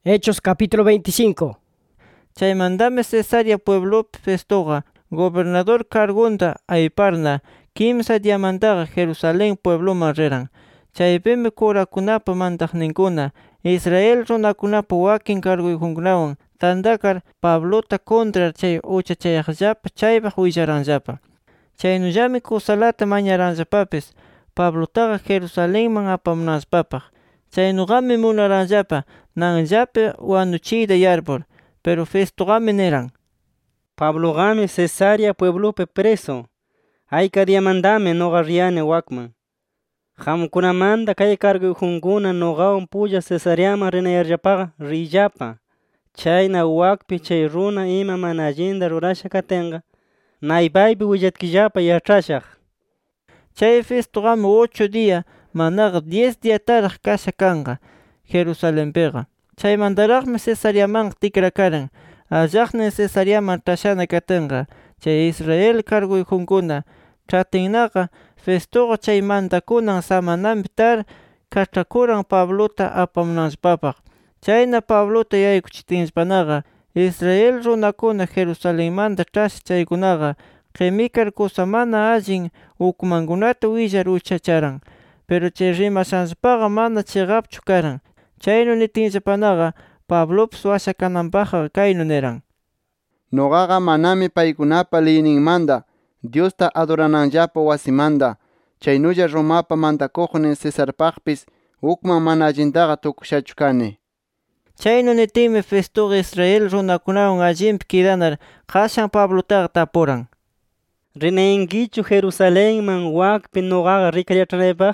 Hechos capítulo 25. Chaymandame Cesarea pueblopi Festoqa, gobernador cargunda ayparna, kimsa diamantaqa Jerusalén puebloman riran. Chaypimi curakunapa mantaqninkuna, Israel runakunapa wakin carguykunkunawan tandakar Pablota contra chay uchachayaqllapa chaypaq willaranllapa. Chaynullami kusalata mañaranllapapis Pablotaqa Jerusalénman apamunanllapapaq. Chaynuqami munaranllapa nanllapi wanuchiyta yarpur, pero Festoqami niran: Pabloqami Cesarea pueblopi preso, ayka diamandami noqa riyani wakman. Qamkunamanta kay carguykunkuna noqawan pulla Cesareaman rinayarllapaqa riyllapa. Chayna wakpi chay runa ima mana allinta rurasha katinqa, naypaypi willatkillapa yachashaq. Chay Festoqami 8 dia manaqa 10 diataraq kasha kanqa Jerusalenpiqa. Chaymantaraqmi Cesareamanqa tikrakaran. Allaqnin Cesareaman tashana katinqa, chay Israel carguykunkuna chatinnaqa Festoqa chay mantakunan samananpi tar kach'akuran Pablota apamunanllapapaq. Chayna Pablota yaykuchitinllapanaqa, Israel runakuna Jerusalenmanta ch'asha chaykunaqa qimikar kusa mana allin ukmankunata willar uchacharan, pero chay rimashanllapaqa mana chiqapchu karan. Chaynu nitinllapanaqa Pablopis washakananpaqqa kaynu niran: Noqaqa manami paykunapa liyninmanta Diosta adorananllapa wasimanta, chaynulla Romapa mantakuqnin Cesarpaqpis ukman mana allintaqa tukushachu kani. Chaynu nitinmi Festoqa Israel runakunawan allinpi kidanar qashan Pablotaqa tapuran: ¿Rinayankichu Jerusalenman wakpi noqaqa rikayachranaypaq?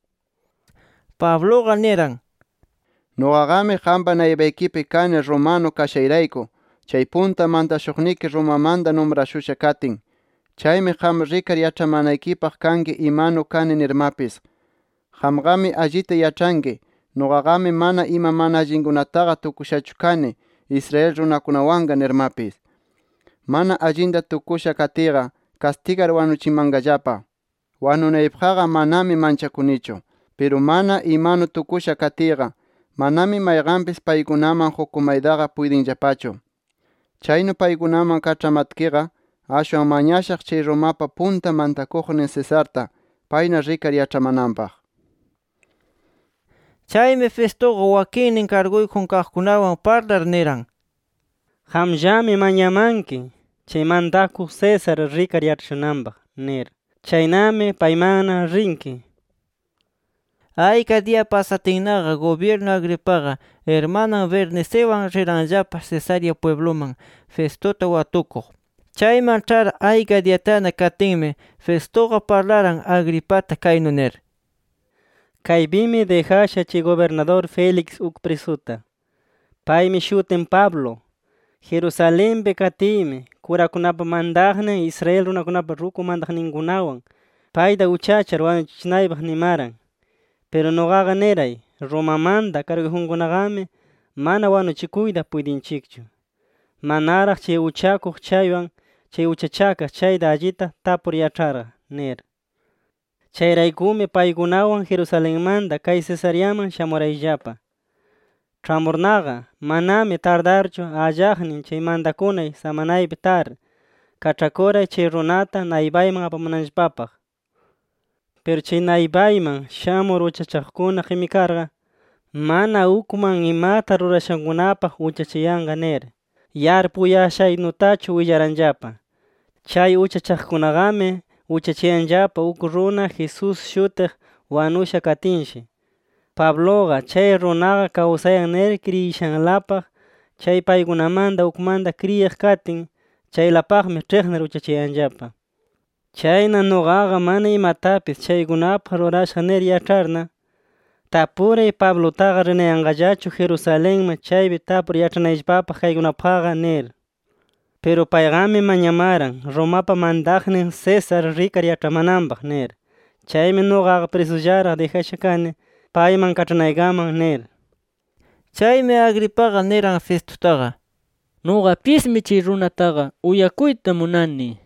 Pabloqa niran: Noqaqami qampa naypaykipi kani Romano kashayrayku, chay punta mantashuqniki Romamanta nombrashusha katin. Chaymi qam rikar yachramanaykipaq kanki imanu kani nirmapis. Qamqami allita yachanki, noqaqami mana ima mana allinkunataqa tukushachu kani Israel runakunawanqa nirmapis. Mana allinta tukusha katiqa castigar wanuchimanqallapa. Wanunaypaqqa manami manchakunichu, pero mana imanu tukusha katiqa manami mayqanpis paykunaman hukumaytaqa puydinllapachu. Chaynu paykunaman kach'amatkiqa, ashwan mañashaq chay Romapa punta mantakuqnin Cesarta payna rikar yachramananpaq. Chaymi Festoqa wakinnin carguykun kaqkunawan parlar niran: Qamllami mañamanki chay mantakuq Cesar rikar yachrananpaq nir. Chaynami paymana rinki. Ayka dia pasatinnaqa gobierno Agripaqa hermanan Bernicewan riranllapa Cesarea puebloman Festota watukuq. Chayman ch'ar ayka diatana katinmi Festoqa parlaran Agripata kaynu nir: Kaypimi dejasha chay gobernador Felix uk presuta. Paymi shutin Pablo. Jerusalenpi katiymi kurakunapa mantaqnin Israel runakunapa ruku mantaqninkunawan payta uchachar wanuchichinaypaq nimaran. Pero noqaqa niray, Romamanta carguykunkunaqami mana wanuchikuyta puydinchikchu. Manaraq chay uchakuq chaywan chay uchachakaq chayta allita tapur yacharqa nir. Chayraykumi paykunawan Jerusalenmanta kay Cesareaman shamurayllapa. Ch'amurnaqa manami tardarchu allaqnin chay mantakunay samanaypi tar kach'akuray chay runata naypayman apamunanllapapaq. Pero chay naypayman shamur uchachaqkuna qimikarqa, mana ukman imata rurashankunapaq uchachayanqa nir, yarpuyashaynutachu willaranllapa. Chay uchachaqkunaqami uchachayanllapa uk runa Jesus shutiq wanusha katinshi. Pabloqa chay runaqa kawsayan nir kriyishanlapaq, chay paykunamanta ukmanta kriyiq katin, chaylapaqmi ch'iqnir uchachayanllapa. Chayna noqaqa mana imatapis chaykunapaq rurashqa nir yacharna, tapuray Pablotaqa rinayanqallachu Jerusalenman chaypi tapur yachranayllapapaq kaykunapaqqa nir. Pero payqami mañamaran Romapa mantaqnin Cesar rikar yachramananpaq nir. Chaymi noqaqa presullaraq dejasha kani payman kach'anaykaman nir. Chaymi Agripaqa niran Festotaqa: Nuqapismi chay runataqa uyakuyta munani.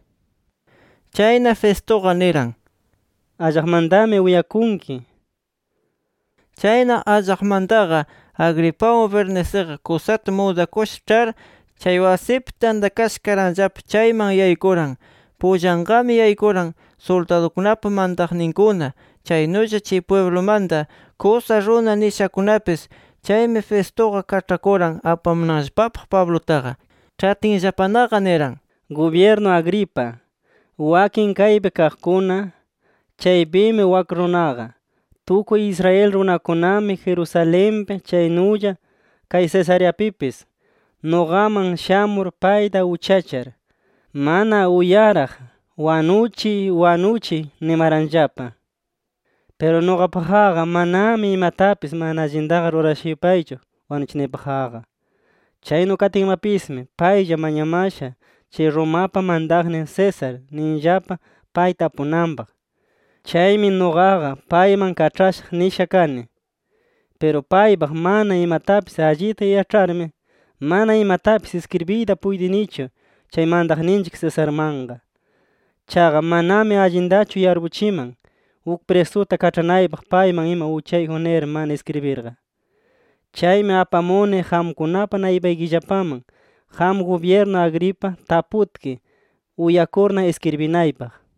Chayna Festoqa niran: Allaqmantami uyakunki. Chayna allaqmantaqa Agripawan Bernaceqa kusata mudakush char chay wasipi tandakashkaranllapi chayman yaykuran. Pullanqami yaykuran soldadukunapa mantaqninkuna, chaynulla chay pueblomanta kusa runa nishakunapis. Chaymi Festoqa kach'akuran apamunanllapapaq Pablotaqa. Chatinllapanaqa niran: Gobierno Agripa, wakin kaypi kaqkuna, chaypimi wak runaqa, tukuy Israel runakunami Jerusalenpi chaynulla kay Cesareapipis noqaman shamur payta uchachar, mana uyaraq wanuchiy nimaranllapa. Pero noqapaqqa manami imatapis mana allintaqa rurashipaychu wanuchinaypaqqa. Chaynu katinmapismi paylla mañamasha chay Romapa mandaqnin Cesar ninllapa pay tapunanpaq. Chaymi noqaqa payman kach'ashaq nisha kani. Pero paypaq mana imatapis allita yach'armi, mana imatapis escribiyta puydinichu chay mandaqninchik Cesarmanqa. Chaqa manami allintachu yarpuchiman uk presuta kach'anaypaq payman ima uchayjun nir mana escribirqa. Chaymi apamuni qamkunapa naypaykillapaman, qam gobierno Agripa taputki uyakurna escribinaypaq.